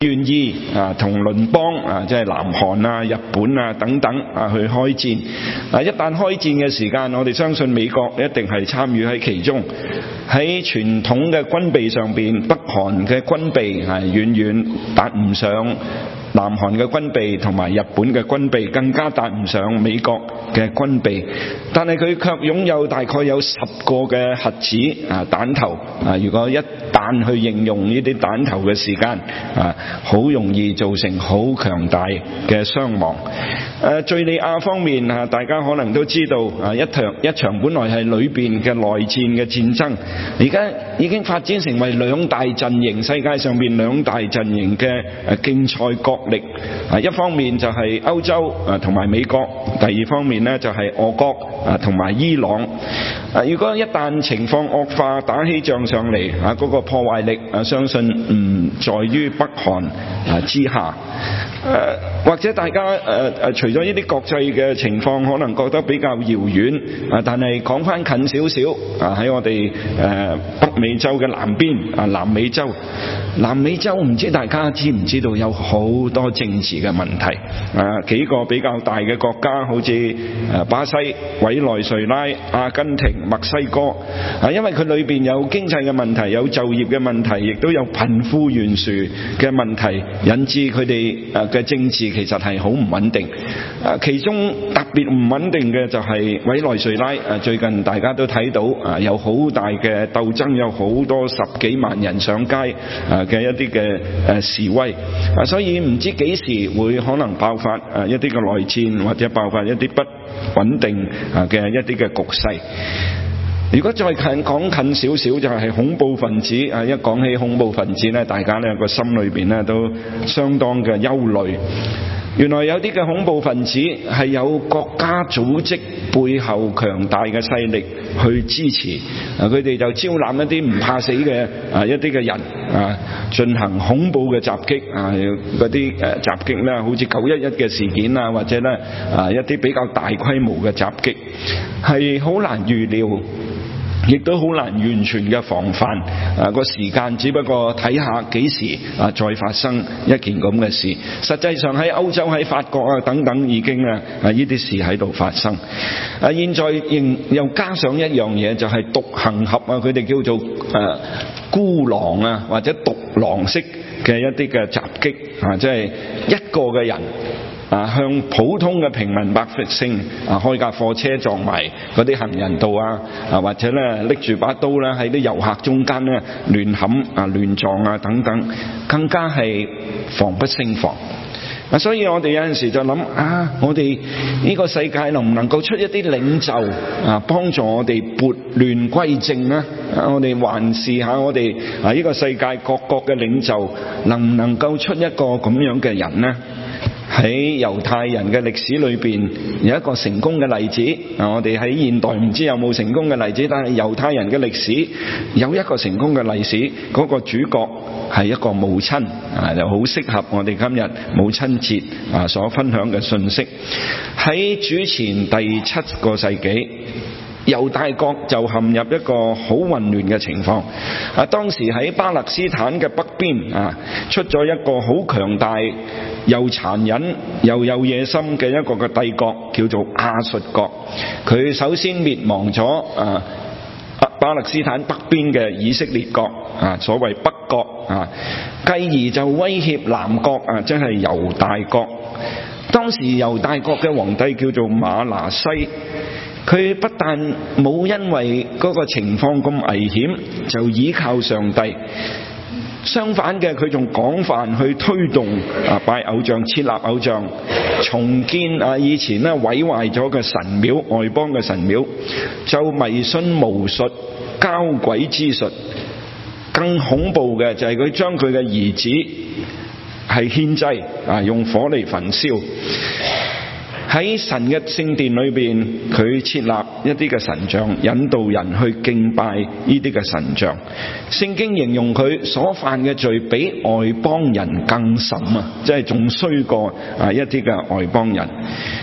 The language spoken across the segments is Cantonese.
願意同鄰邦即係南韓啊、日本啊等等去開戰。一旦開戰嘅時間，我哋相信美國一定係參與喺其中。喺傳統嘅軍備上邊，北韓嘅軍備係遠遠達唔上南韓嘅軍備，同埋日本嘅軍備更加達唔上美國嘅軍備，但係佢卻擁有大概有10個嘅核子彈頭。如果一旦去應用呢啲彈頭嘅時間，好容易造成好強大嘅傷亡。敘利亞方面大家可能都知道一場本來係裏邊嘅內戰嘅戰爭，而家已經發展成為兩大陣營，世界上邊兩大陣營嘅競賽角力。一方面就係歐洲同埋美國，第二方面呢就係俄國同埋伊朗。如果一旦情況惡化，打起仗上嚟嗰個破壞力相信唔在於北韓之下。或者大家除咗呢啲國際嘅情況可能覺得比較遙遠，但係講翻近少少喺我哋北美洲嘅南邊南美洲。南美洲唔知大家知唔知道有好多政治嘅問題。幾個比較大嘅國家，好似巴西、委內瑞拉、阿根廷、墨西哥，因為佢裏邊有經濟嘅問題，有就業嘅問題，亦都有貧富懸殊嘅問題，引致佢哋嘅政治其實係好唔穩定。其中特別唔穩定嘅就係委內瑞拉。最近大家都睇到有好大嘅鬥爭，有好多10幾萬人上街嘅一啲嘅示威。所以唔知幾時會可能爆發一啲嘅內戰，或者爆發一啲不穩定嘅一啲嘅局勢。如果再講近少少，就係恐怖分子。一講起恐怖分子呢，大家呢個心裏邊呢都相當嘅憂慮。原來有啲嘅恐怖分子係有國家組織背後強大嘅勢力去支持，佢哋就招攬一啲唔怕死嘅一啲嘅人進行恐怖嘅襲擊。嗰啲襲擊呢，好似911嘅事件或者呢一啲比較大規模嘅襲擊，係好難預料，亦都好難完全嘅防範。個時間只不過睇下幾時再發生一件咁嘅事。實際上喺歐洲、喺法國等等已經呢啲事喺度發生。現在又加上一樣嘢，就係獨行俠佢哋叫做孤狼或者獨狼式嘅一啲嘅襲擊。即係一個嘅人向普通嘅平民百姓開架貨車撞埋嗰啲行人道或者咧拎住把刀咧喺啲遊客中間咧亂冚亂撞等等，更加係防不勝防。所以我哋有陣時就諗我哋呢個世界能唔能夠出一啲領袖幫助我哋撥亂歸正呢？我哋環視下我哋呢個世界各國嘅領袖，能唔能夠出一個咁樣嘅人呢？喺猶太人嘅歷史裏邊有一個成功嘅例子。我哋喺現代唔知有冇成功嘅例子，但係猶太人嘅歷史有一個成功嘅例子，嗰個主角係一個母親就好適合我哋今日母親節所分享嘅信息。喺主前第7個世紀，猶大國就陷入一個好混亂嘅情況。當時喺巴勒斯坦嘅北邊出咗一個好強大又殘忍又有野心嘅一個嘅帝國，叫做亞述國。佢首先滅亡咗巴勒斯坦北邊嘅以色列國所謂北國繼而就威脅南國即係猶大國。當時猶大國嘅皇帝叫做馬拿西，佢不但冇因為嗰個情況咁危險就倚靠上帝，相反嘅佢仲廣泛去推動拜偶像、設立偶像，重建以前咧毀壞咗嘅神廟、外邦嘅神廟，就迷信巫術、交鬼之術。更恐怖嘅就係佢將佢嘅兒子係獻祭用火嚟焚燒。喺神嘅聖殿裏邊，佢設立一啲嘅神像，引導人去敬拜呢啲嘅神像。聖經形容佢所犯嘅罪比外邦人更甚即係仲衰過一啲嘅外邦人。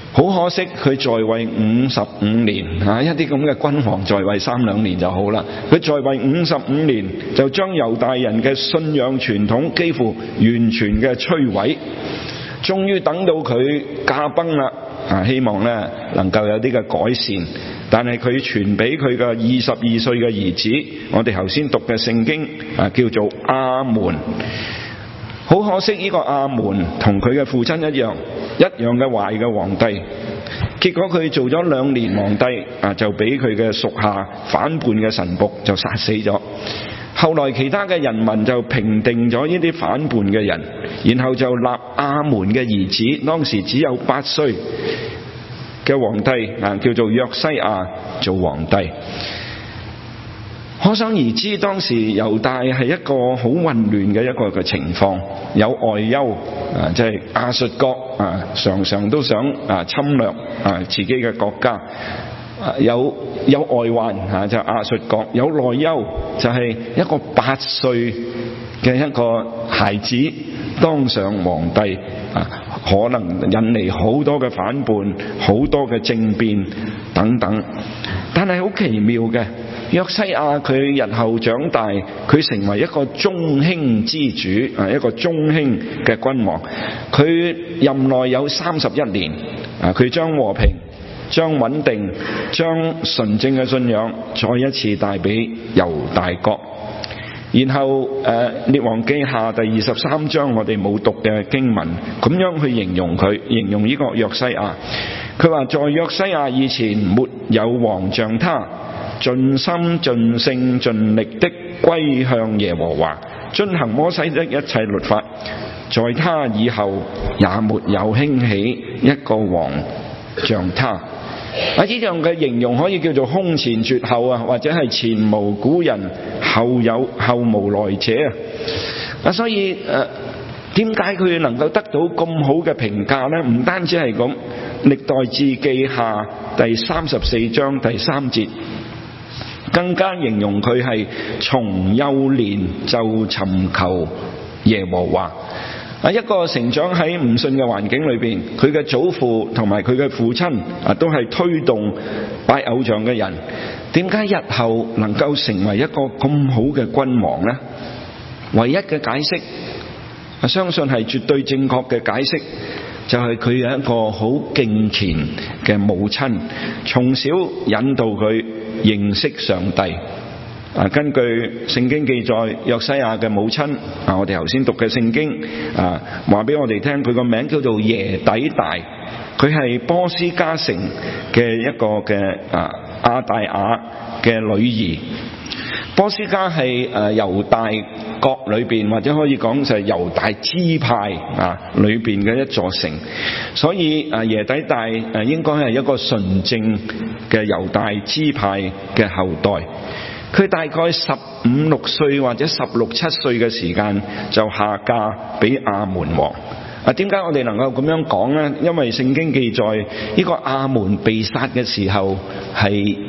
好可惜佢在位55年，一啲咁嘅君王在位3-2年就好啦，佢在位55年就將猶大人嘅信仰傳統幾乎完全嘅摧毀，終於等到佢駕崩啦，希望呢能夠有啲嘅改善，但係佢傳俾佢嘅22歲嘅兒子，我哋頭先讀嘅聖經叫做亞門。好可惜呢個亞門同佢嘅父親一樣嘅壞嘅皇帝，結果佢做咗2年皇帝就俾佢嘅屬下反叛嘅臣僕就殺死咗。後來其他嘅人民就平定咗呢啲反叛嘅人，然後就立亞門嘅兒子，當時只有8歲嘅皇帝叫做約西亞做皇帝。可想而知，當時猶大係一個好混亂嘅一個嘅情況，有外憂即係亞述國常常都想侵略自己嘅國家，有外患就亞述國，有內憂就係一個8歲嘅一個孩子當上皇帝，可能引嚟好多嘅反叛，好多嘅政變等等。但係好奇妙嘅，約西亞佢日後長大，佢成為一個中興之主，一個中興嘅君王。佢任內有31年，佢將和平、將穩定、將純正嘅信仰再一次帶俾猶大國。然後列王記下第23章我哋冇讀嘅經文，咁樣去形容佢，形容呢個約西亞。佢話在約西亞以前沒有王像他，盡心盡性盡力的歸向耶和華，遵行摩西的一切律法。在他以後也沒有興起一個王像他。呢樣嘅形容可以叫做空前絕後或者係前無古人後無來者所以點解佢能夠得到咁好嘅評價呢？唔單止係咁，歷代志記下第34章第3節更加形容佢係從幼年就尋求耶和華。一個成長喺唔信嘅環境裏邊，佢嘅祖父同埋佢嘅父親都係推動拜偶像嘅人，點解日後能夠成為一個咁好嘅君王呢？唯一嘅解釋，相信係絕對正確嘅解釋，就係佢有一個好敬虔嘅母親，從小引導佢認識上帝。根據聖經記載，約西亞嘅母親我哋頭先讀嘅聖經話俾我哋聽，佢個名叫做耶底大，佢係波斯加城嘅一個嘅亞大雅嘅女兒。波斯加係猶大國裏邊，或者可以講就係猶大支派裏邊嘅一座城，所以耶底大應該係一個純正嘅猶大支派嘅後代。佢大概15-16歲或者16-17歲嘅時間就下嫁俾亞門王。點解我哋能夠咁樣講呢？因為聖經記載呢個亞門被殺嘅時候係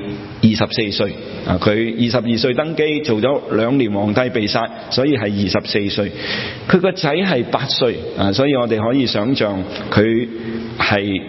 24歲，佢22歲登基，做咗2年皇帝被殺，所以係24歲。佢個仔係8歲，所以我哋可以想象佢係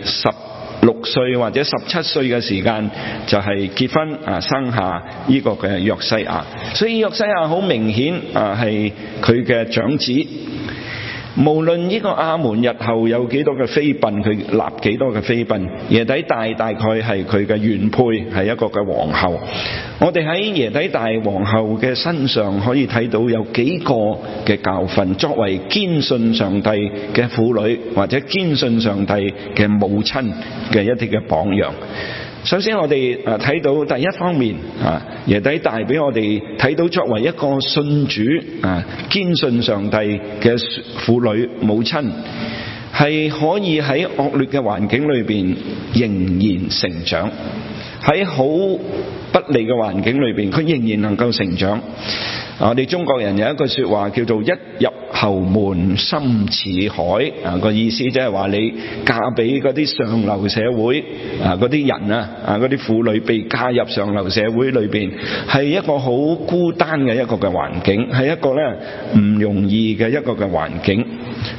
16歲或者17歲嘅時間就係結婚生下呢個嘅約西亞，所以約西亞好明顯係佢嘅長子。無論呢個亞門日後有幾多嘅妃嬪，佢立幾多嘅妃嬪，耶底大概係佢嘅原配，係一個嘅皇后。我哋喺耶底大皇后嘅身上可以睇到有幾個嘅教訓，作為堅信上帝嘅婦女或者堅信上帝嘅母親嘅一啲嘅榜樣。首先我哋睇到第一方面耶底大俾我哋睇到作為一個信主堅信上帝嘅婦女母親，係可以喺惡劣嘅環境裏邊仍然成長，喺好不利嘅環境裏邊佢仍然能夠成長。我哋中國人有一句說話叫做一入侯門深似海，個意思即係話你嫁俾嗰啲上流社會嗰啲人嗰啲婦女被加入上流社會裏邊，係一個好孤單嘅一個嘅環境，係一個咧唔容易嘅一個嘅環境。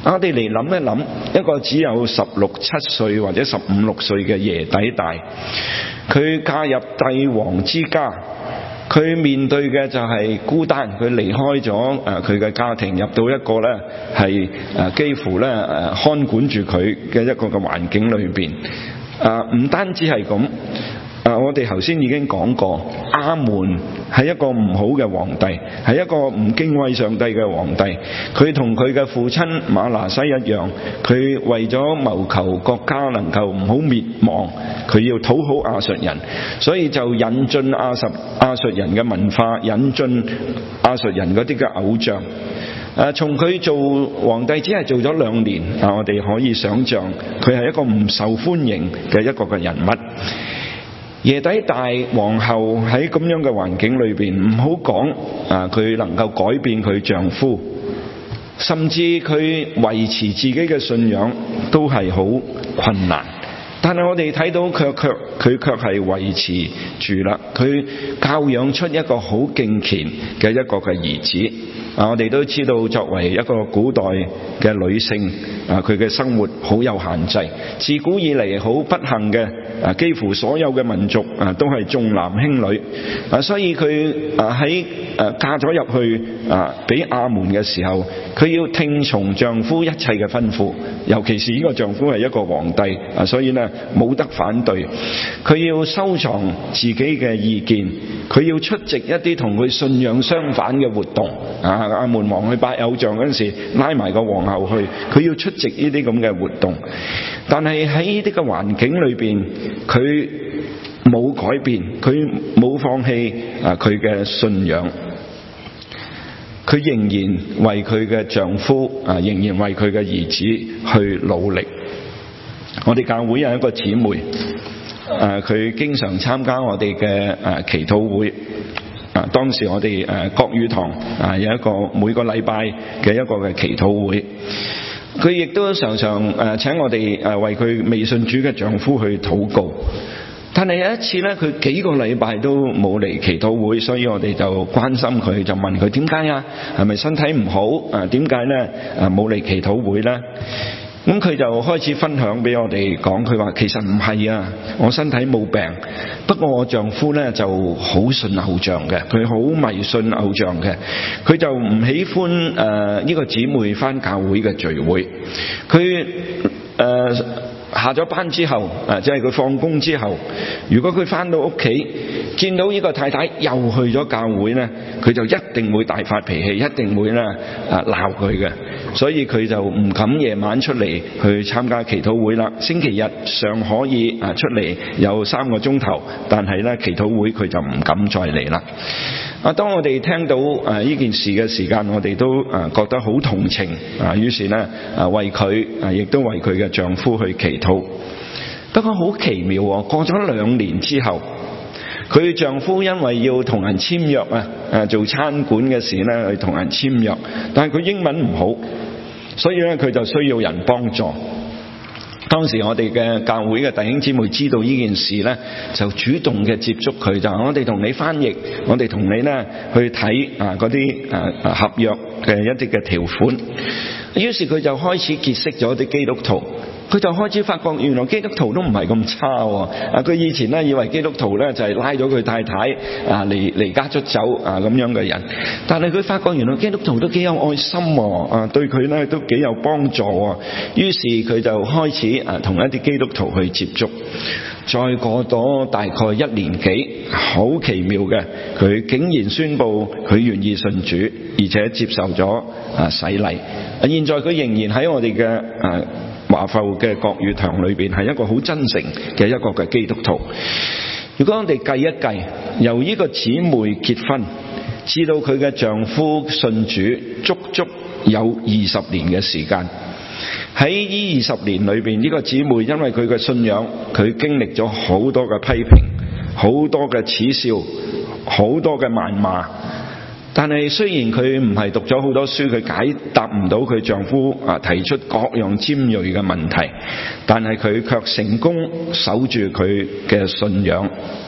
我哋嚟諗一諗，一個只有16、17歲或者15、16歲嘅耶底大，佢嫁入帝王之家，佢面對嘅就係孤單，佢離開咗佢嘅家庭，入到一個咧係幾乎咧看管住佢嘅一個嘅環境裏邊。唔單止係咁，我哋頭先已經講過，亞門係一個唔好嘅皇帝，係一個唔敬畏上帝嘅皇帝。佢同佢嘅父親馬拿西一樣，佢為咗謀求國家能夠唔好滅亡，佢要討好亞述人，所以就引進亞述人嘅文化，引進亞述人嗰啲嘅偶像。從佢做皇帝只係做咗2年，我哋可以想象佢係一個唔受歡迎嘅一個嘅人物。耶底大皇后喺咁樣嘅環境裏邊，唔好講佢能夠改變佢丈夫，甚至佢維持自己嘅信仰都係好困難。但係我哋睇到佢卻係維持住啦，佢教養出一個好敬虔嘅一個嘅兒子。我哋都知道，作為一個古代嘅女性，佢嘅生活好有限制。自古以嚟好不幸嘅，幾乎所有嘅民族都係重男輕女。所以佢喺嫁咗入去俾亞門嘅時候，佢要聽從丈夫一切嘅吩咐，尤其是呢個丈夫係一個皇帝，所以呢冇得反對。佢要收藏自己嘅意見，佢要出席一啲同佢信仰相反嘅活動。亞門王去拜偶像嗰陣時，拉埋個皇后去，佢要出席呢啲咁嘅活動。但係喺呢啲嘅環境裏邊，佢冇改變，佢冇放棄佢嘅信仰，佢仍然為佢嘅丈夫仍然為佢嘅兒子去努力。我哋教會有一個姊妹，佢經常參加我哋嘅祈禱會。當時我哋國語堂有一個每個禮拜嘅一個嘅祈禱會，佢亦都常常請我哋為佢未信主嘅丈夫去禱告。但係有一次呢，佢幾個禮拜都冇嚟祈禱會，所以我哋就關心佢，就問佢點解啊？係咪身體唔好？點解呢冇嚟祈禱會呢？咁佢就開始分享俾我哋講，佢話其實唔係啊，我身體冇病，不過我丈夫呢就好信偶像嘅，佢好迷信偶像嘅，佢就唔喜歡呢個姊妹返教會嘅聚會，佢下咗班之後，即係佢放工之後，如果佢返到屋企見到呢個太太又去咗教會呢，佢就一定會大發脾氣，一定會呢鬧佢嘅，所以佢就唔敢夜晚出嚟去參加祈禱會啦。星期日尚可以出嚟有3個鐘頭，但係呢祈禱會佢就唔敢再嚟啦。當我哋聽到呢件事嘅時間，我哋都覺得好同情於是呢為佢亦都為佢嘅丈夫去祈禱。不過好奇妙喎，過咗2年之後，佢丈夫因為要同人簽約做餐館嘅事呢，去同人簽約，但係佢英文唔好，所以呢佢就需要人幫助。當時我哋嘅教會嘅弟兄姊妹知道呢件事呢，就主動嘅接觸佢，就話我哋同你翻譯，我哋同你呢去睇嗰啲合約嘅一啲嘅條款。於是佢就開始結識咗啲基督徒。佢就開始發覺原來基督徒都唔係咁差喎。佢以前呢以為基督徒呢就係拉咗佢太太離家出走咁樣嘅人，但係佢發覺原來基督徒都幾有愛心喎，對佢呢都幾有幫助喎。於是佢就開始同一啲基督徒去接觸。再過咗大概1年幾，好奇妙嘅，佢竟然宣布佢願意信主，而且接受咗洗禮。現在佢仍然喺我哋嘅華埠嘅國語堂裏邊係一個好真誠嘅一個嘅基督徒。如果我哋計一計，由呢個姊妹結婚至到佢嘅丈夫信主，足足有20年嘅時間。喺呢20年裏邊，呢個姊妹因為佢嘅信仰，佢經歷咗好多嘅批評，好多嘅恥笑，好多嘅謾罵。但係雖然佢唔係讀咗好多書，佢解答唔到佢丈夫提出各樣尖銳嘅問題，但係佢卻成功守住佢嘅信仰。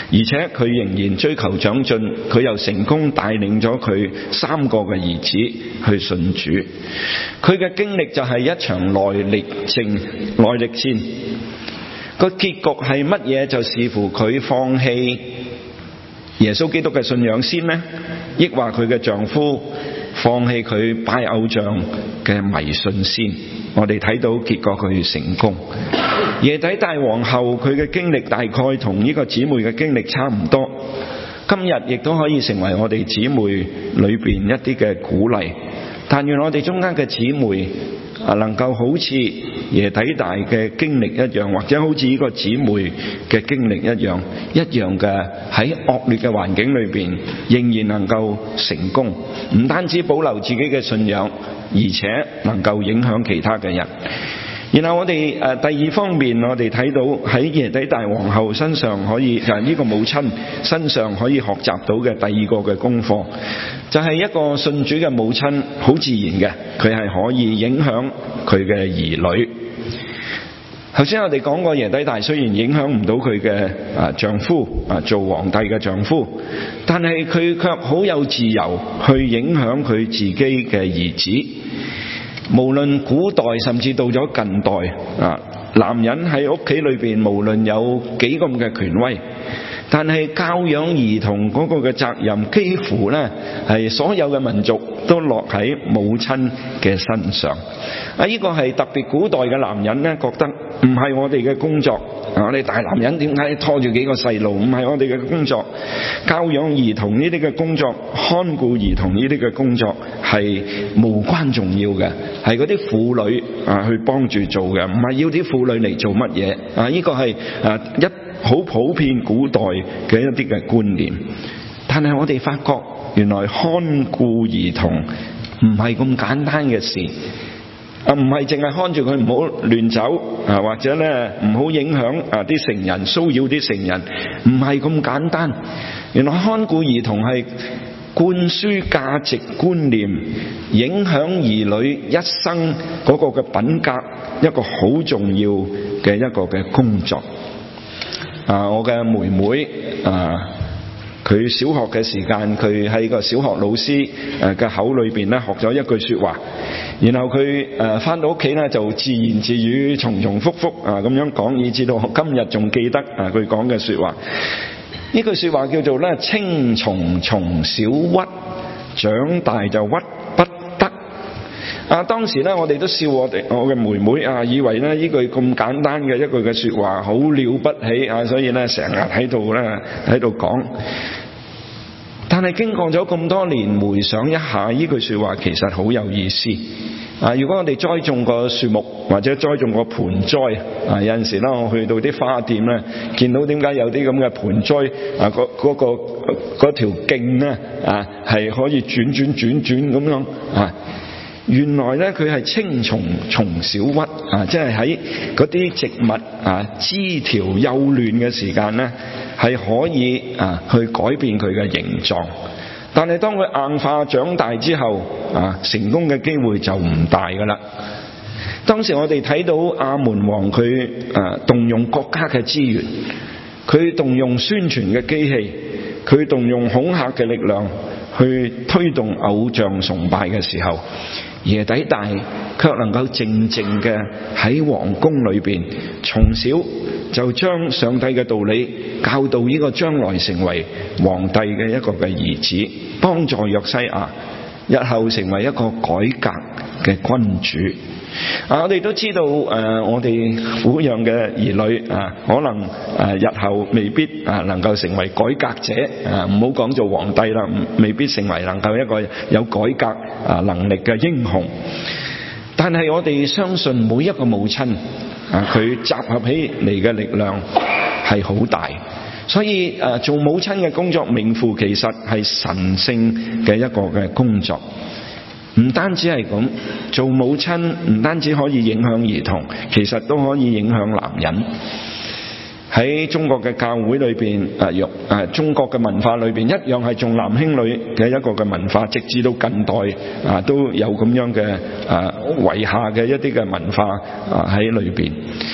而且佢仍然追求長進，佢又成功帶領咗佢3個嘅兒子去信主。佢嘅經歷就係一場耐力戰，個結局係乜嘢就視乎佢放棄耶穌基督嘅信仰先呢，抑或佢嘅丈夫放棄佢拜偶像嘅迷信先。我哋睇到結果佢成功。耶底大皇后佢嘅經歷大概同呢個姊妹嘅經歷差唔多，今日亦都可以成為我哋姊妹裏邊一啲嘅鼓勵。但願我哋中間嘅姊妹能夠好似耶底大嘅經歷一樣，或者好似呢個姊妹嘅經歷一樣嘅喺惡劣嘅環境裏邊仍然能夠成功，唔單止保留自己嘅信仰，而且能夠影響其他嘅人。然後我哋第二方面，我哋睇到喺耶底大皇后身上可以，就係呢個母親身上可以學習到嘅第二個嘅功課，就係一個信主嘅母親好自然嘅，佢係可以影響佢嘅兒女。頭先我哋講過，耶底大雖然影響唔到佢嘅丈夫做皇帝嘅丈夫，但係佢卻好有自由去影響佢自己嘅兒子。無論古代甚至到咗近代，男人喺屋企裏邊無論有幾咁嘅權威，但係教養兒童嗰個嘅責任幾乎呢係所有嘅民族都落喺母親嘅身上。呢個係特別古代嘅男人呢覺得唔係我哋嘅工作，我哋大男人點解拖住幾個細路？唔係我哋嘅工作。教養兒童呢啲嘅工作，看顧兒童呢啲嘅工作係無關重要嘅，係嗰啲婦女去幫住做嘅，唔係要啲婦女嚟做乜嘢。呢個係一好普遍古代嘅一啲嘅觀念。但係我哋發覺原來看顧兒童唔係咁簡單嘅事。唔係淨係看住佢唔好亂走，或者咧唔好影響啲成人，騷擾啲成人，唔係咁簡單。原來看顧兒童係灌輸價值觀念，影響兒女一生嗰個嘅品格，一個好重要嘅一個嘅工作。我嘅妹妹佢小學嘅時間，佢喺個小學老師嘅口裏邊咧學咗一句說話，然後佢返到屋企咧就自言自語，重重複複咁樣講，以至到今日仲記得佢講嘅說話。呢句說話叫做咧青蟲從小屈，長大就屈不得。當時咧我哋都笑我嘅妹妹以為咧呢句咁簡單嘅一句嘅說話好了不起所以咧成日喺度講。但係經過咗咁多年，回想一下呢句說話其實好有意思。如果我哋栽種個樹木或者栽種個盆栽，有陣時咧我去到啲花店咧，見到點解有啲咁嘅盆栽嗰條徑咧係可以轉咁樣原來咧佢係青蟲從小屈即係喺嗰啲植物枝條幼嫩嘅時間咧係可以去改變佢嘅形狀，但係當佢硬化長大之後成功嘅機會就唔大噶啦。當時我哋睇到亞門王佢動用國家嘅資源，佢動用宣傳嘅機器，佢動用恐嚇嘅力量去推動偶像崇拜嘅時候，耶底大卻能夠靜靜嘅喺皇宮裏邊，從小就將上帝嘅道理教導呢個將來成為皇帝嘅一個嘅兒子，幫助約西亞日後成為一個改革嘅君主。我哋都知道我哋撫養嘅兒女可能日後未必能夠成為改革者，唔好講做皇帝啦，未必成為能夠一個有改革能力嘅英雄。但係我哋相信每一個母親佢集合起嚟嘅力量係好大，所以做母親嘅工作名副其實係神聖嘅一個嘅工作。唔單止係咁，做母親唔單止可以影響兒童，其實都可以影響男人。喺中國嘅教會裏邊中國嘅文化裏邊一樣係重男輕女嘅一個嘅文化，直至到近代都有咁樣嘅遺下嘅一啲嘅文化喺裏邊。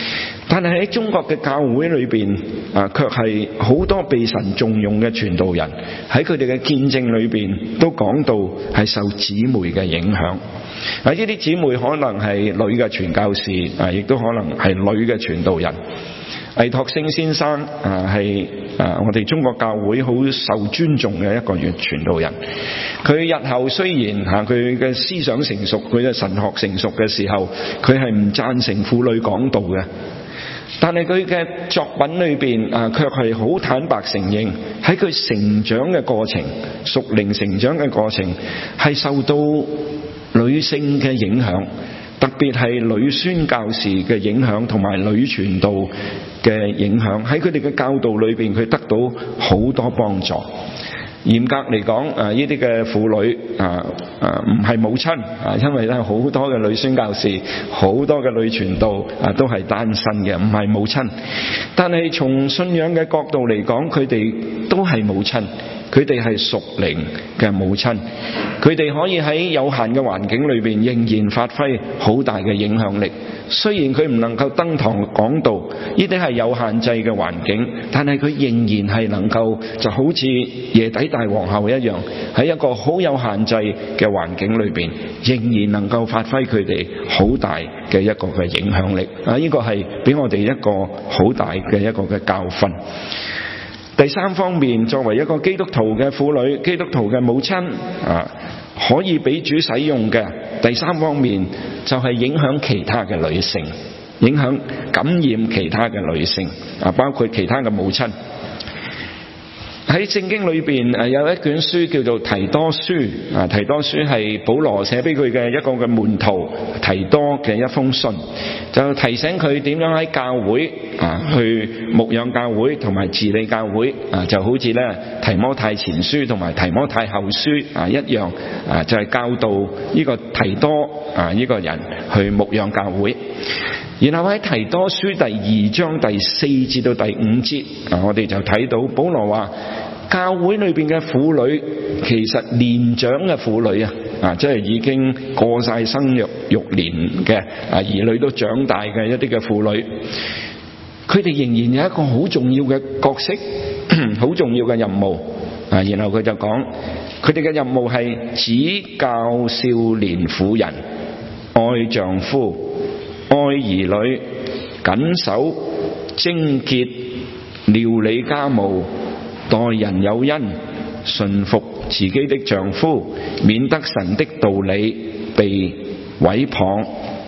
但係喺中國嘅教會裏邊卻係好多被神重用嘅傳道人，喺佢哋嘅見證裏邊都講到係受姊妹嘅影響。呢啲姊妹可能係女嘅傳教士，亦都可能係女嘅傳道人。倪柝聲先生係我哋中國教會好受尊重嘅一個傳道人。佢日後雖然佢嘅思想成熟，佢嘅神學成熟嘅時候，佢係唔贊成婦女講道嘅，但係佢嘅作品裏邊卻係好坦白承認，喺佢成長嘅過程，屬靈成長嘅過程係受到女性嘅影響，特別係女宣教士嘅影響同埋女傳道嘅影響，喺佢哋嘅教導裏邊，佢得到好多幫助。嚴格嚟講，呢啲嘅婦女唔係母親，因為咧好多嘅女宣教士，好多嘅女傳道都係單身嘅，唔係母親。但係從信仰嘅角度嚟講，佢哋都係母親，佢哋係屬靈嘅母親，佢哋可以喺有限嘅環境裏邊仍然發揮好大嘅影響力。雖然佢唔能夠登堂講道，呢啲係有限制嘅環境，但係佢仍然係能夠就好似耶底大皇后一樣，喺一個好有限制嘅環境裏邊，仍然能夠發揮佢哋好大嘅一個嘅影響力。呢個係俾我哋一個好大嘅一個嘅教訓。第三方面，作為一個基督徒嘅婦女、基督徒嘅母親可以俾主使用嘅第三方面，就係影響其他嘅女性，影響感染其他嘅女性包括其他嘅母親。喺聖經裏邊有一卷書叫做提多書，提多書係保羅寫俾佢嘅一個嘅門徒提多嘅一封信，就提醒佢點樣喺教會去牧養教會同埋治理教會，就好似咧提摩太前書同埋提摩太後書一樣，就係教導呢個提多呢個人去牧養教會。然後喺提多書第2章第4至到第5節，我哋就睇到保羅話，教會裏邊嘅婦女，其實年長嘅婦女即係已經過晒生育年嘅兒女都長大嘅一啲嘅婦女，佢哋仍然有一個好重要嘅角色，好重要嘅任務。然後佢就講，佢哋嘅任務係指教少年婦人，愛丈夫，愛兒女，謹守貞潔，料理家務，待人有恩，順服自己的丈夫，免得神的道理被毀謗。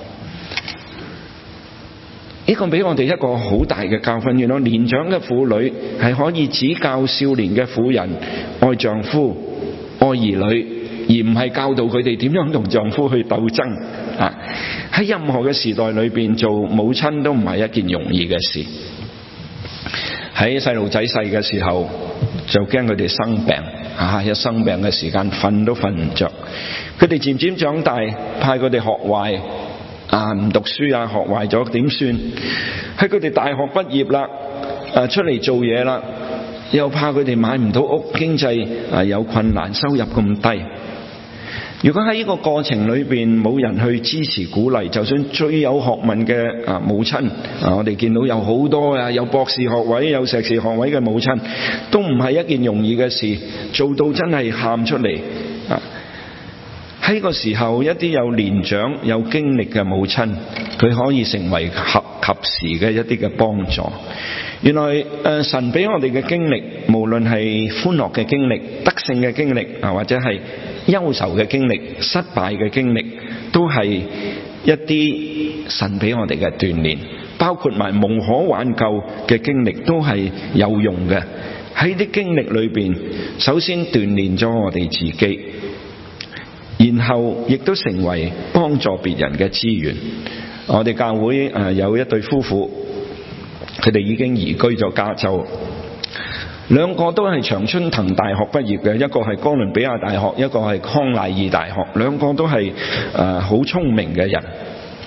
呢個俾我哋一個好大嘅教訓，原來年長嘅婦女係可以指教少年嘅婦人愛丈夫、愛兒女，而唔係教導佢哋點樣同丈夫去鬥爭。喺任何嘅時代裏邊，做母親都唔係一件容易嘅事。喺細路仔細嘅時候，就驚佢哋生病，一生病嘅時間瞓都瞓唔着。佢哋漸漸長大，派佢哋學壞，唔讀書學壞咗點算？喺佢哋大學畢業啦，出嚟做嘢啦，又怕佢哋買唔到屋，經濟有困難，收入咁低。如果喺呢個過程裏邊冇人去支持鼓勵，就算最有學問嘅母親，我哋見到有好多有博士學位、有碩士學位嘅母親，都唔係一件容易嘅事，做到真係喊出嚟。喺個時候，一啲有年長、有經歷嘅母親，佢可以成為及時嘅一啲嘅幫助。原來神俾我哋嘅經歷，無論係歡樂嘅經歷、得勝嘅經歷或者係憂愁嘅經歷、失敗嘅經歷，都係一啲神俾我哋嘅鍛鍊，包括埋無可挽救嘅經歷都係有用嘅。喺啲經歷裏邊，首先鍛鍊咗我哋自己，然後亦都成為幫助別人嘅資源。我哋教會有一對夫婦，佢哋已經移居咗加州，兩個都係長春藤大學畢業嘅，一個係哥倫比亞大學，一個係康乃爾大學，兩個都係好聰明嘅人，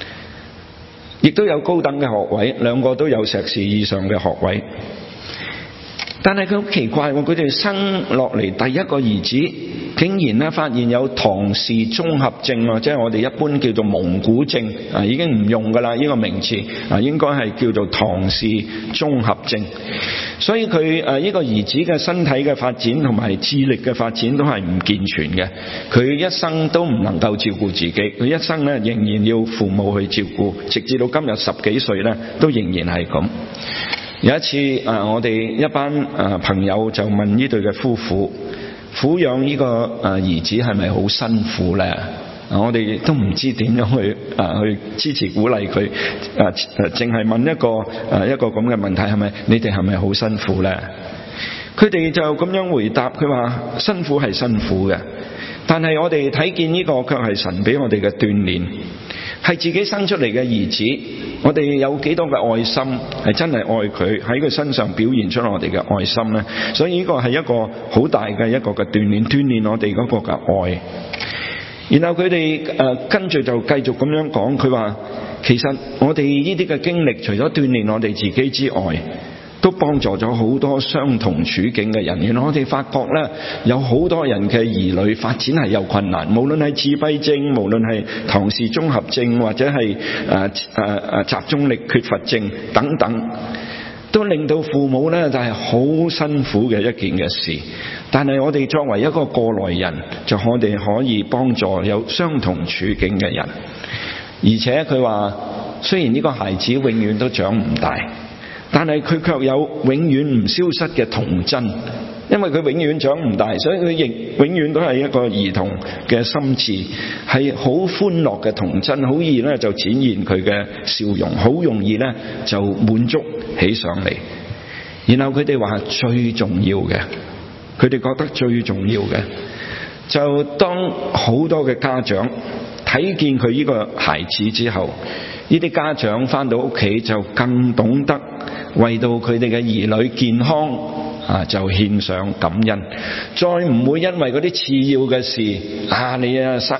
亦都有高等嘅學位，兩個都有碩士以上嘅學位。 但係佢好奇怪喎，佢哋生落嚟第一個兒子，竟然咧發現有唐氏綜合症啊，即係我哋一般叫做蒙古症啊，已經唔用噶啦呢個名詞啊，應該係叫做唐氏綜合症。所以佢呢個兒子嘅身體嘅發展同埋智力嘅發展都係唔健全嘅，佢一生都唔能夠照顧自己，佢一生咧仍然要父母去照顧，直至到今日10幾歲咧都仍然係咁。有一次我哋一班朋友就問呢對嘅夫婦，撫養呢個兒子係咪好辛苦咧？我哋都唔知點樣去支持鼓勵佢，淨係問一個咁嘅問題，你哋係咪好辛苦咧？佢哋就咁樣回答，佢話辛苦係辛苦嘅，但係我哋睇見呢個卻係神俾我哋嘅鍛鍊，係自己生出嚟嘅兒子，我哋有幾多嘅愛心，係真係愛佢，喺佢身上表現出我哋嘅愛心呢？所以呢個係一個好大嘅一個嘅鍛鍊我哋嗰個嘅愛。然後佢哋跟住就繼續咁樣講，佢話其實我哋呢啲嘅經歷，除咗鍛鍊我哋自己之外，都幫助咗好多相同處境嘅人。原來我哋發覺咧，有好多人嘅兒女發展係有困難，無論係自閉症，無論係唐氏綜合症，或者係集中力缺乏症等等，都令到父母咧就係好辛苦嘅一件嘅事。但係我哋作為一個過來人，就我哋可以幫助有相同處境嘅人。而且佢話，雖然呢個孩子永遠都長唔大，但係佢卻有永遠唔消失嘅童真，因為佢永遠長唔大，所以佢亦永遠都係一個兒童嘅心智，係好歡樂嘅童真，好易咧就展現佢嘅笑容，好容易咧就滿足起上嚟。然後佢哋話最重要嘅，佢哋覺得最重要嘅，就當好多嘅家長睇見佢呢個孩子之後，呢啲家長返到屋企就更懂得為到佢哋嘅兒女健康就獻上感恩，再唔會因為嗰啲次要嘅事你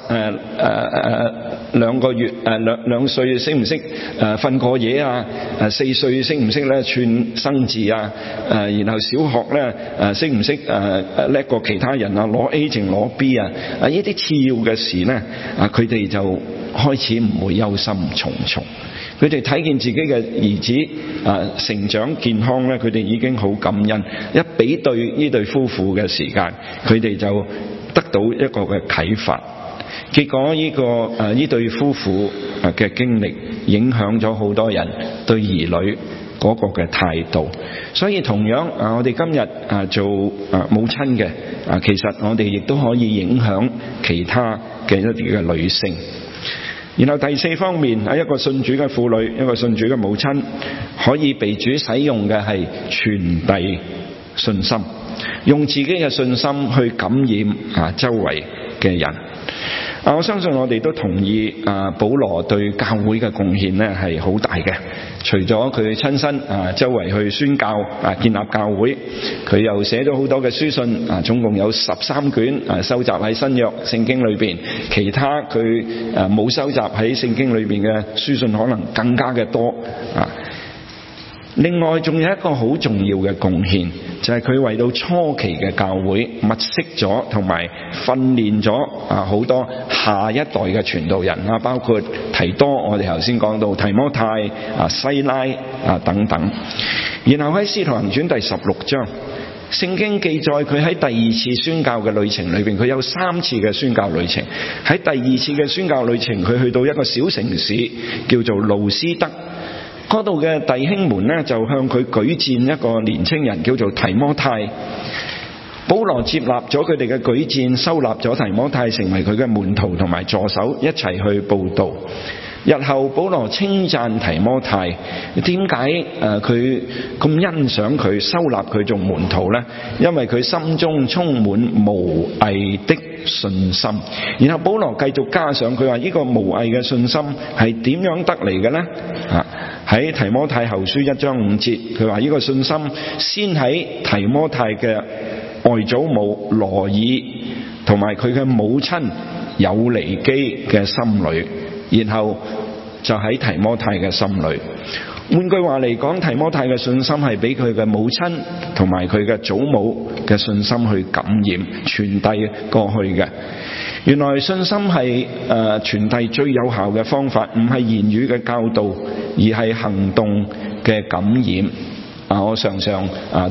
2個月兩歲識唔識瞓過夜4歲識唔識咧串生字然後小學咧識唔識叻過其他人攞 A 定攞 B 呢啲次要嘅事咧佢哋就開始唔會憂心忡忡。佢哋睇見自己嘅兒子成長健康咧，佢哋已經好感恩。一比對呢對夫婦嘅時間，佢哋就得到一個嘅啟發。結果呢對夫婦嘅經歷影響咗好多人對兒女嗰個嘅態度。所以同樣我哋今日做母親嘅其實我哋亦都可以影響其他嘅一啲嘅女性。然後第4方面，一個信主嘅婦女，一個信主嘅母親，可以被主使用嘅係傳遞信心，用自己嘅信心去感染周圍嘅人。我相信我哋都同意保羅對教會嘅貢獻呢係好大嘅。除咗佢親身周圍去宣教建立教會，佢又寫咗好多嘅書信總共有13卷收集喺新約聖經裏邊。其他佢冇收集喺聖經裏邊嘅書信可能更加嘅多另外仲有一個好重要嘅貢獻，就係佢為到初期嘅教會物色咗同埋訓練咗好多下一代嘅傳道人包括提多，我哋頭先講到提摩太西拉等等。然後喺使徒行傳第16章，聖經記載佢喺第2次宣教嘅旅程裏邊，佢有3次嘅宣教旅程。喺第2次嘅宣教旅程，佢去到一個小城市叫做路斯德。嗰度嘅弟兄們呢，就向佢舉薦一個年青人叫做提摩太。保羅接納咗佢哋嘅舉薦，收納咗提摩太成為佢嘅門徒同埋助手，一齊去佈道。日後保羅稱讚提摩太，點解佢咁欣賞佢，收納佢做門徒呢？因為佢心中充滿無偽的信心。然後保羅繼續加上佢話呢個無偽嘅信心係點樣得嚟嘅呢？喺提摩太後書1章5節，佢話呢個信心先喺提摩太嘅外祖母羅爾同埋佢嘅母親友尼基嘅心裏，然後就喺提摩太嘅心裏。 換句話嚟講，提摩太嘅信心係俾佢嘅母親同埋佢嘅祖母嘅信心去感染傳遞過去嘅。原來信心係傳遞最有效嘅方法，唔係言語嘅教導，而係行動嘅感染。我常常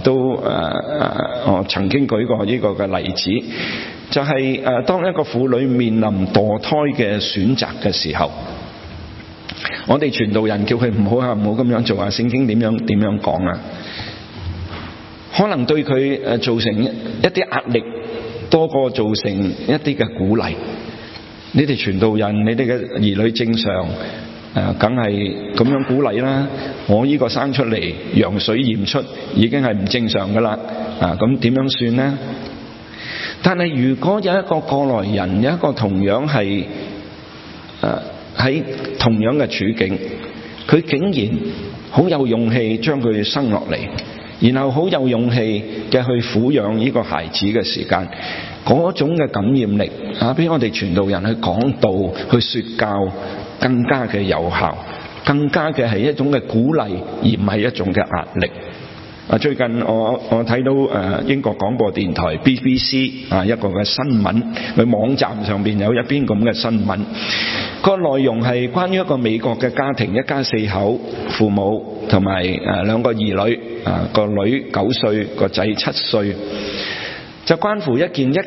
我曾經舉過呢個嘅例子，就係當一個婦女面臨墮胎嘅選擇嘅時候，我哋傳道人叫佢唔好咁樣做啊，聖經點樣講啊？可能對佢造成一啲壓力，多過造成一啲嘅鼓勵。你哋傳道人，你哋嘅兒女正常梗係咁樣鼓勵啦。我呢個生出嚟羊水驗出已經係唔正常噶啦，咁點樣算呢？但係如果有一個過來人，有一個同樣係喺同樣嘅處境，佢竟然好有勇氣將佢生落嚟，然後好有勇氣嘅去撫養呢個孩子嘅時間，嗰種嘅感染力俾我哋傳道人去講道、去說教更加嘅有效，更加嘅係一種嘅鼓勵，而唔係一種嘅壓力。最近我睇到英國廣播電台 BBC 一個嘅新聞，佢網站上邊有一篇咁嘅新聞，個內容係關於一個美國嘅家庭，一家四口，父母同埋兩個兒女，個女9歲，個仔7歲，就關乎一件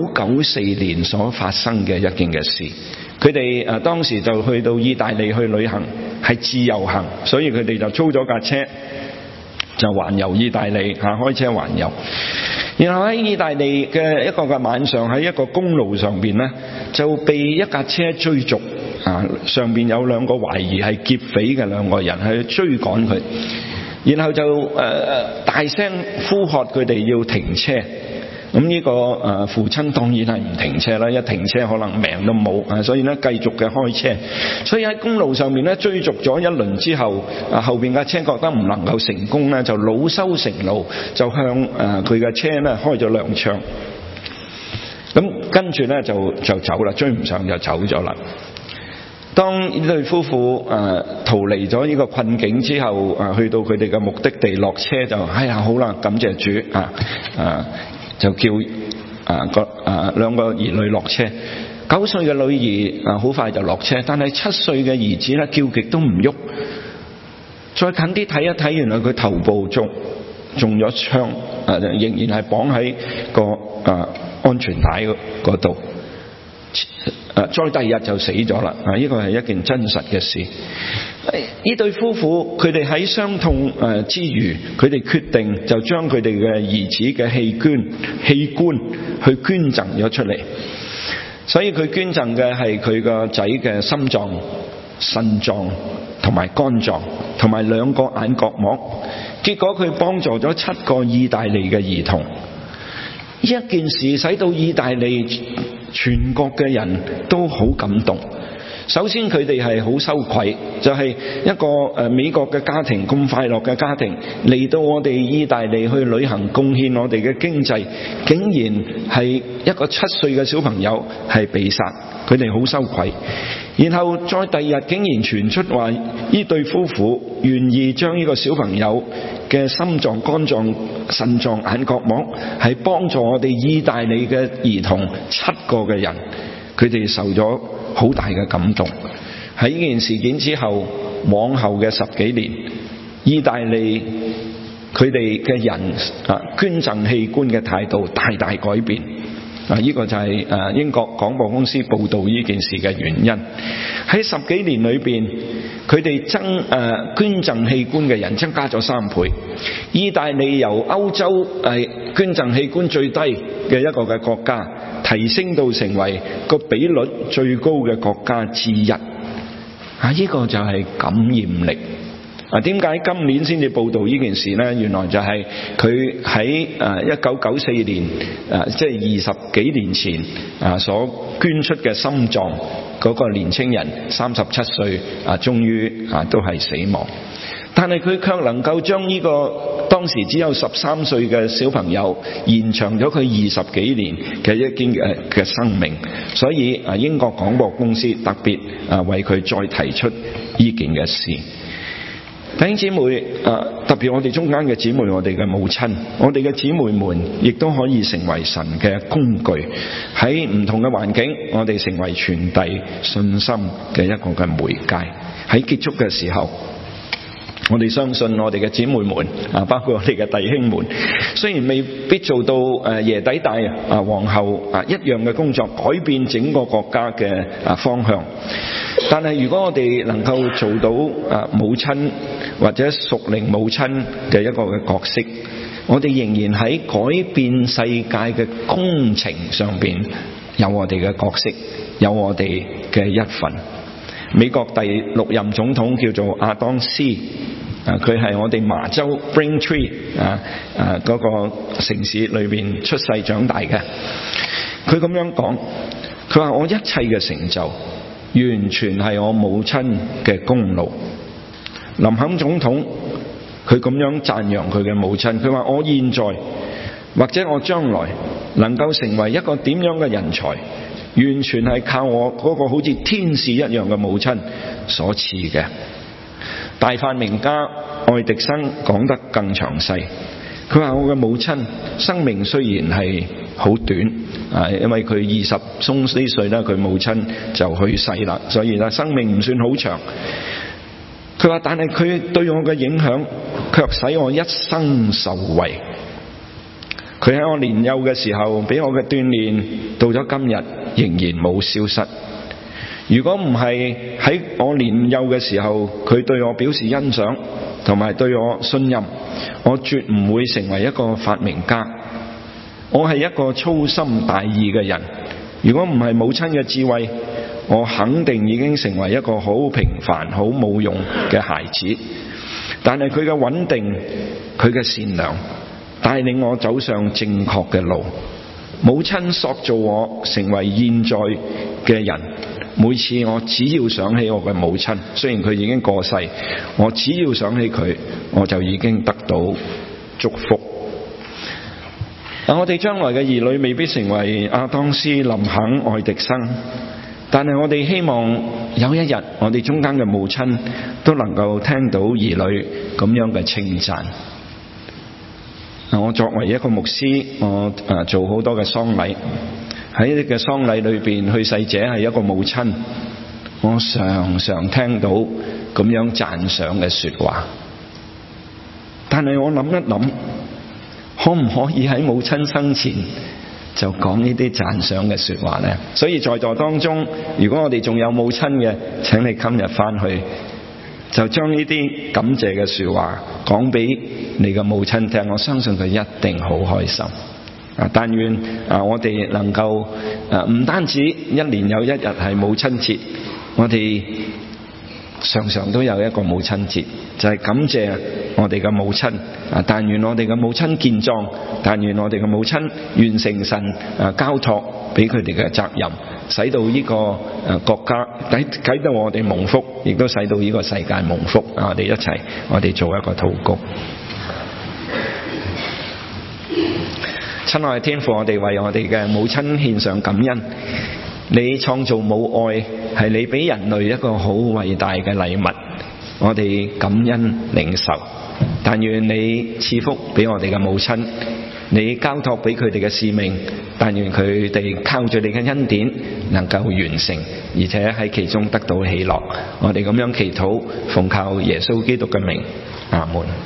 1994年所發生嘅一件嘅事。佢哋當時就去到意大利去旅行，係自由行，所以佢哋就租咗架車就環遊意大利，開車環遊。然後喺意大利嘅一個嘅晚上，喺一個公路上邊呢，就被一架車追逐，上邊有兩個懷疑係劫匪嘅兩個人去追趕佢，然後就大聲呼喝佢哋要停車。咁呢個父親當然係唔停車啦，一停車可能命都冇，所以呢繼續嘅開車。所以喺公路上面呢追逐咗一輪之後，後邊架車覺得唔能夠成功呢，就惱羞成怒，就向佢嘅車呢開咗兩槍。咁跟住呢就走啦，追唔上就走咗啦。當呢對夫婦逃離咗呢個困境之後，去到佢哋嘅目的地落車就好啦，感謝主就叫兩個兒女落車。9歲嘅女兒好快就落車，但係7歲嘅兒子呢叫極都唔喐。再近啲睇一睇，原來佢頭部中咗槍，仍然係綁喺個安全帶嗰度。再第二日就死咗啦。呢個係一件真實嘅事。呢對夫婦佢哋喺傷痛之餘，佢哋決定就將佢哋嘅兒子嘅器官去捐贈咗出嚟。所以佢捐贈嘅係佢個仔嘅心臟、腎臟同埋肝臟，同埋2個眼角膜。結果佢幫助咗7個意大利嘅兒童。呢一件事使到意大利全國嘅人都好感動。首先佢哋係好羞愧，就係一個美國嘅家庭，咁快樂嘅家庭嚟到我哋意大利去旅行，貢獻我哋嘅經濟，竟然係一個7歲嘅小朋友係被殺，佢哋好羞愧。然後再第二日竟然傳出話呢對夫婦願意將呢個小朋友嘅心臟、肝臟、腎臟、眼角膜係幫助我哋意大利嘅兒童7個嘅人，佢哋受咗好大嘅感動。喺呢件事件之後，往後嘅10幾年，意大利佢哋嘅人捐贈器官嘅態度大大改變。呢個就係英國廣播公司報道呢件事嘅原因。喺10幾年裏邊，佢哋捐贈器官嘅人增加咗3倍。意大利由歐洲捐贈器官最低嘅一個嘅國家，提升到成為個比率最高嘅國家之一。呢個就係感染力。點解今年先至報道呢件事呢？原來就係佢喺1994年，即係20幾年前所捐出嘅心臟嗰個年青人37歲終於都係死亡。但係佢卻能夠將呢個當時只有13歲嘅小朋友延長咗佢20幾年嘅一件嘅生命。所以英國廣播公司特別為佢再提出呢件嘅事。 弟兄姊妹，特別我哋中間嘅姊妹，我哋嘅母親，我哋嘅姊妹們，亦都可以成為神嘅工具。喺唔同嘅環境，我哋成為傳遞信心嘅一個嘅媒介。喺結束嘅時候，我哋相信我哋嘅姊妹們包括我哋嘅弟兄們，雖然未必做到耶底大皇后一樣嘅工作，改變整個國家嘅方向，但係如果我哋能夠做到母親或者屬靈母親嘅一個嘅角色，我哋仍然喺改變世界嘅工程上邊有我哋嘅角色，有我哋嘅一份。美國第6任總統叫做亞當斯，佢係我哋麻州 Braintree 嗰個城市裏邊出世長大嘅。佢咁樣講，佢話我一切嘅成就完全係我母親嘅功勞。林肯總統佢咁樣讚揚佢嘅母親，佢話我現在或者我將來能夠成為一個點樣嘅人才，完全係靠我嗰個好似天使一樣嘅母親所賜嘅。大發明家愛迪生講得更詳細，佢話我嘅母親生命雖然係好短，因為佢20鬆啲歲啦，佢母親就去世啦，所以咧生命唔算好長。佢話但係佢對我嘅影響卻使我一生受惠。佢喺我年幼嘅時候俾我嘅鍛鍊，到咗今日仍然冇消失。如果唔係喺我年幼嘅時候佢對我表示欣賞同埋對我信任，我絕唔會成為一個發明家。我係一個粗心大意嘅人，如果唔係母親嘅智慧，我肯定已經成為一個好平凡好冇用嘅孩子。但係佢嘅穩定，佢嘅善良帶領我走上正確嘅路。母親塑造我成為現在嘅人。每次我只要想起我嘅母親，雖然佢已經過世，我只要想起佢，我就已經得到祝福。我哋將來嘅兒女未必成為亞當斯、林肯、愛迪生，但係我哋希望有一日我哋中間嘅母親都能夠聽到兒女咁樣嘅稱讚。我作為一個牧師，我做好多嘅喪禮，喺呢個喪禮裏邊，去世者係一個母親，我常常聽到咁樣讚賞嘅說話。但係我諗一諗，可唔可以喺母親生前就講呢啲讚賞嘅說話呢？所以在座當中，如果我哋仲有母親嘅，請你今日翻去就將呢啲感謝嘅說話講俾你嘅母親聽，我相信佢一定好開心。但願我哋能夠唔單止一年有一日係母親節，我哋常常都有一個母親節，就係感謝我哋嘅母親。但願我哋嘅母親健壯，但願我哋嘅母親完成神交託俾佢哋嘅責任，使到呢個國家使到我哋蒙福，亦都使到呢個世界蒙福。我哋一齊，我哋做一個禱告。親愛的天父，我哋為我哋嘅母親獻上感恩。你創造母愛，係你俾人類一個好偉大嘅禮物，我哋感恩領受。但願你賜福俾我哋嘅母親，你交託俾佢哋嘅使命，但願佢哋靠住你嘅恩典能夠完成，而且喺其中得到喜樂。我哋咁樣祈禱，奉靠耶穌基督嘅名，阿門。